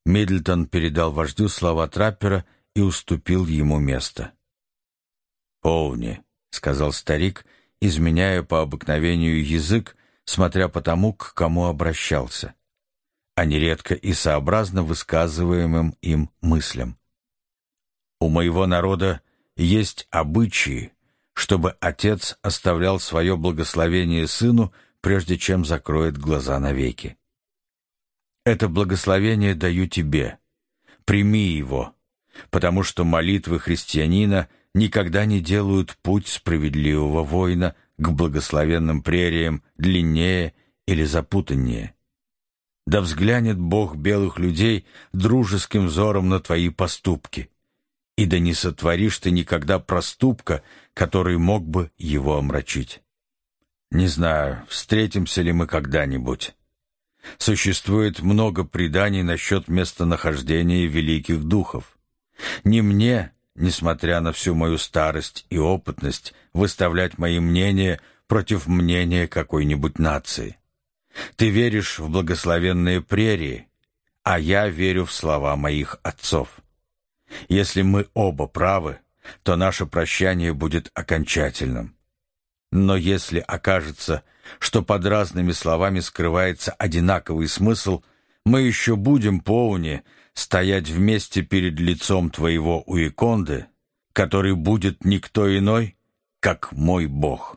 Миддлтон передал вождю слова траппера и уступил ему место. «Поуни», — сказал старик, изменяя по обыкновению язык, смотря по тому, к кому обращался, а нередко и сообразно высказываемым им мыслям. «У моего народа есть обычаи, чтобы отец оставлял свое благословение сыну, прежде чем закроет глаза навеки. Это благословение даю тебе. Прими его, потому что молитвы христианина никогда не делают путь справедливого воина к благословенным прериям длиннее или запутаннее. Да взглянет Бог белых людей дружеским взором на твои поступки, и да не сотворишь ты никогда проступка, который мог бы его омрачить. Не знаю, встретимся ли мы когда-нибудь. Существует много преданий насчет местонахождения великих духов. Не мне, несмотря на всю мою старость и опытность, выставлять мои мнения против мнения какой-нибудь нации. Ты веришь в благословенные прерии, а я верю в слова моих отцов. Если мы оба правы, то наше прощание будет окончательным. Но если окажется, что под разными словами скрывается одинаковый смысл, мы еще будем, Поуни, стоять вместе перед лицом твоего Уиконды, который будет никто иной, как мой Бог.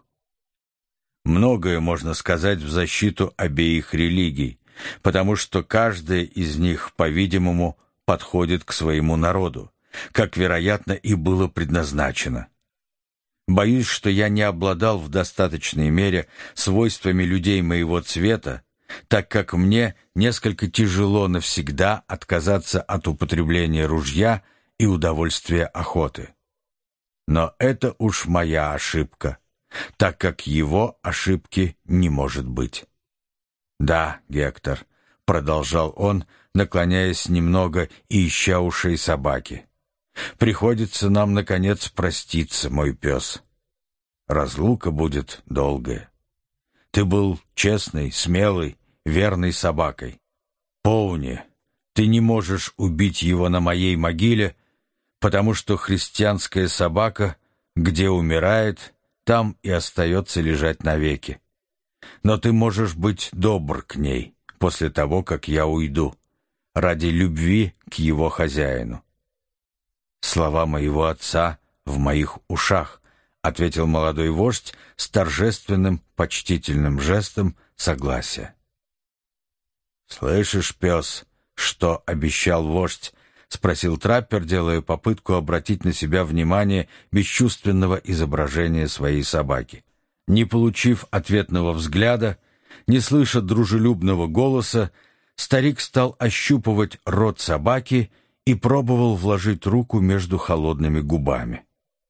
Многое можно сказать в защиту обеих религий, потому что каждая из них, по-видимому, подходит к своему народу, как, вероятно, и было предназначено. Боюсь, что я не обладал в достаточной мере свойствами людей моего цвета, так как мне несколько тяжело навсегда отказаться от употребления ружья и удовольствия охоты. Но это уж моя ошибка, так как его ошибки не может быть. «Да, Гектор», — продолжал он, наклоняясь немного и ища ушей собаки, «приходится нам, наконец, проститься, мой пес. Разлука будет долгая. Ты был честный, смелый, верной собакой. Поуни, ты не можешь убить его на моей могиле, потому что христианская собака, где умирает, там и остается лежать навеки. Но ты можешь быть добр к ней после того, как я уйду, ради любви к его хозяину». «Слова моего отца в моих ушах», — ответил молодой вождь с торжественным, почтительным жестом согласия. «Слышишь, пес, что обещал вождь?» — спросил траппер, делая попытку обратить на себя внимание бесчувственного изображения своей собаки. Не получив ответного взгляда, не слыша дружелюбного голоса, старик стал ощупывать рот собаки и пробовал вложить руку между холодными губами.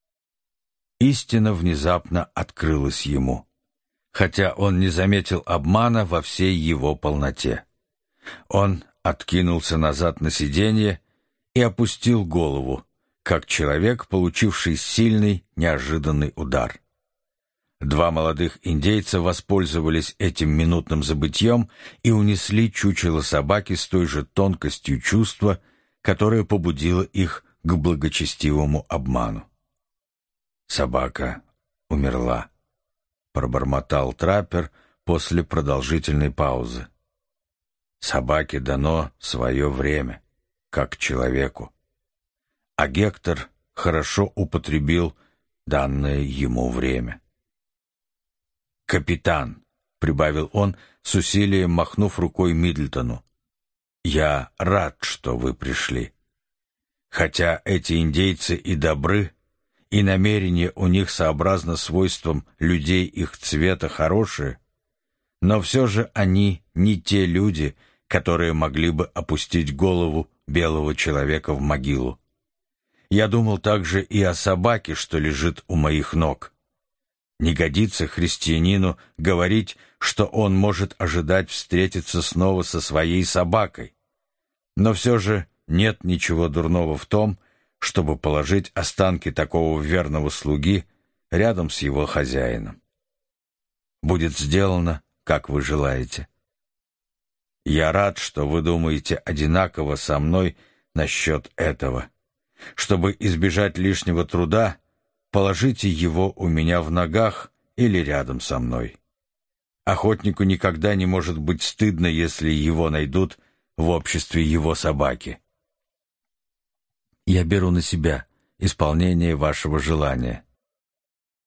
Истина внезапно открылась ему, хотя он не заметил обмана во всей его полноте. Он откинулся назад на сиденье и опустил голову, как человек, получивший сильный, неожиданный удар. Два молодых индейца воспользовались этим минутным забытьем и унесли чучело собаки с той же тонкостью чувства, которое побудило их к благочестивому обману. «Собака умерла», — пробормотал траппер после продолжительной паузы. «Собаке дано свое время, как человеку, а Гектор хорошо употребил данное ему время». «Капитан», — прибавил он, с усилием махнув рукой Миддлтону, — «я рад, что вы пришли. Хотя эти индейцы и добры, и намерения у них сообразно свойствам людей их цвета хорошие, но все же они не те люди, которые могли бы опустить голову белого человека в могилу. Я думал также и о собаке, что лежит у моих ног. Не годится христианину говорить, что он может ожидать встретиться снова со своей собакой. Но все же нет ничего дурного в том, чтобы положить останки такого верного слуги рядом с его хозяином. Будет сделано, как вы желаете. Я рад, что вы думаете одинаково со мной насчет этого. Чтобы избежать лишнего труда, положите его у меня в ногах или рядом со мной. Охотнику никогда не может быть стыдно, если его найдут в обществе его собаки. Я беру на себя исполнение вашего желания.